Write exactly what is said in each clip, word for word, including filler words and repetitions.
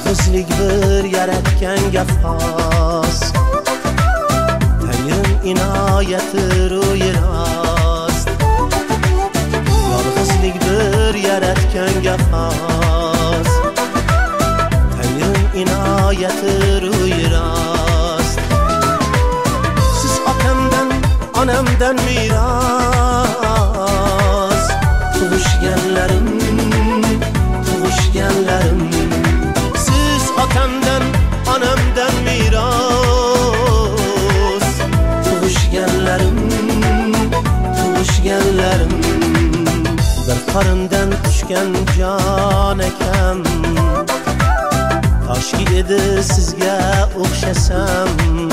yolg'izlik bir yaratganga xos. Tangrim inoyati ro'yi rost. Yolg'izlik bir yaratganga xos. Tangrim inoyati ro'yi rost. Siz otamdan, onamdan miros, tug'ishganlarim, tug'ishganlarim. Siz otamdan, onamdan miros, tug'ishganlarim, tug'ishganlarim. Bir qorindan tushgan jon akam, toshki edi sizga o'xshasam.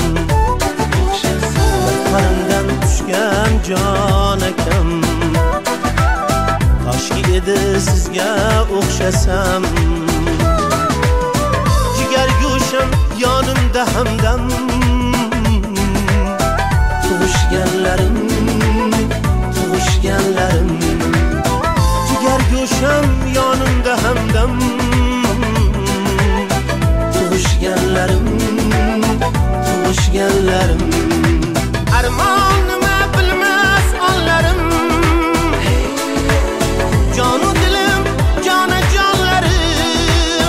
Bir qorindan tushgan jon akam, toshki edi sizga o'xshasam. Jigar go'sham yonimda hamdam, tug'ishganlarim, tug'ishganlarim. Jigar go'sham yonimda hamdam, tug'ishganlarim, tug'ishganlarim. Armon nima bilmas onlarim, jonu dilim, jonajonlarim.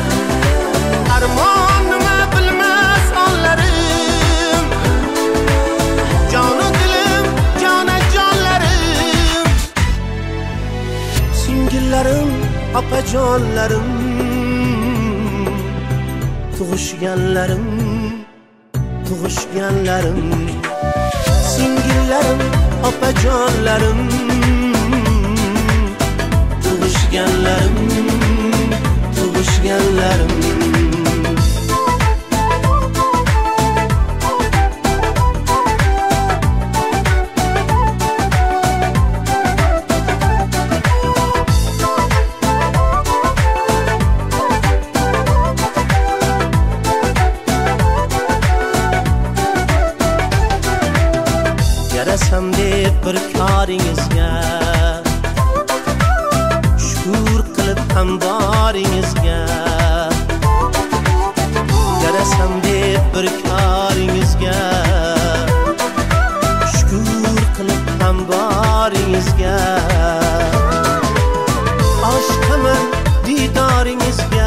Armon nima bilmas onlarim, jonu dilim, jonajonlarim. Singillarim, opajonlarim, tug'ishganlarim, tug'ishganlarim. Singillarim, opajonlarim, tug'ishganlarim, tug'ishganlarim. Yarasam deb bir koringizga, shukr qilib ham boringizga. Yarasam deb bir koringizga, shukr qilib ham boringizga. Oshiqaman didoringizga,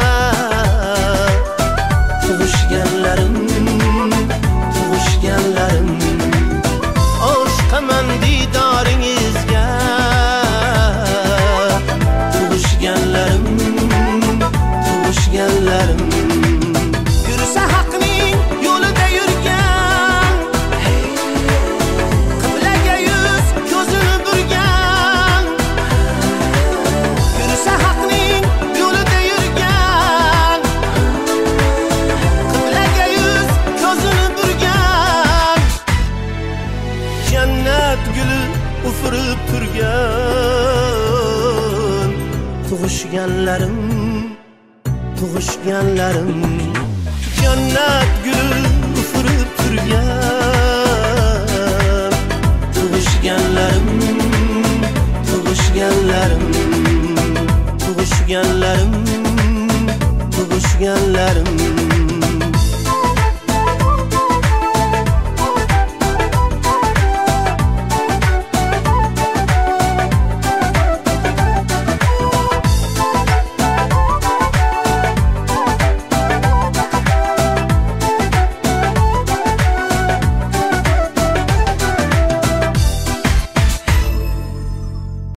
tug'ishganlarim, tug'ishganlarim. Oshiqaman didoringizga, tug'ishganlarim, tug'ishganlarim. Yursa haqning yo'lida yurgan, qiblaga yuz ko'zini burgan. Yursa haqning yo'lida yurgan, qiblaga yuz ko'zini burgan. Jannat guli ufurib turgan, tug'ishganlarim, tug'ishganlarim. Jannat guli ufurib turgan, tug'ishganlarim, tug'ishganlarim.